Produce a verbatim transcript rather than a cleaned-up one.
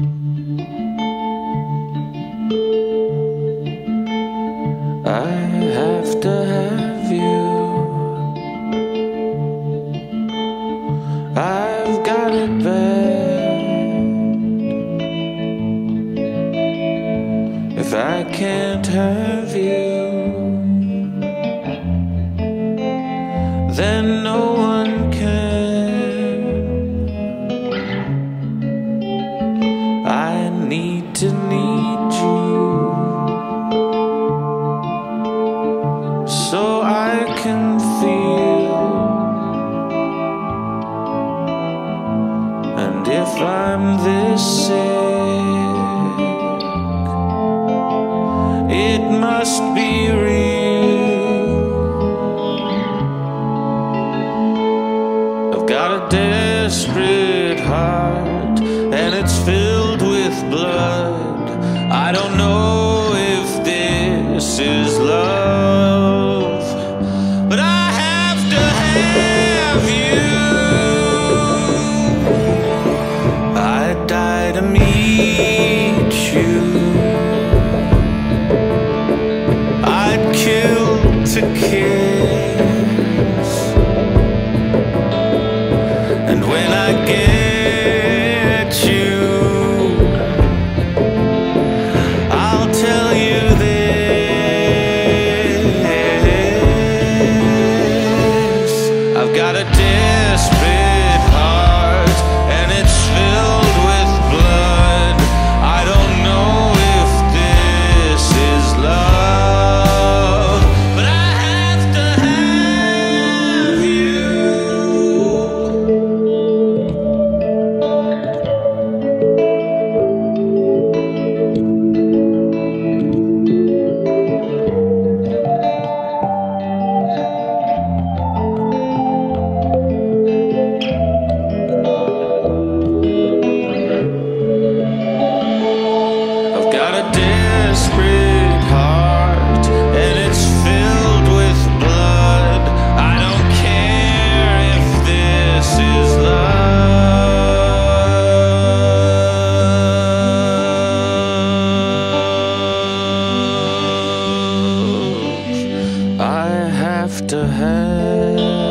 I have to have you. I've got it bad. If I can't have you, then no one can. I need to need you, so I can feel. And if I'm this sick, it must be real. I've got a desperate heart, and it's filled with blood. I don't know if this is love, but I have to have you. I'd die to meet you. I'd kill to kiss. And when I get you, I'll tell you this: I've got a desperate heart, and it's filled with blood. I don't know if this is love, but I have to have you. I've got a desperate heart, and it's filled with blood. I don't care if this is love. I have to have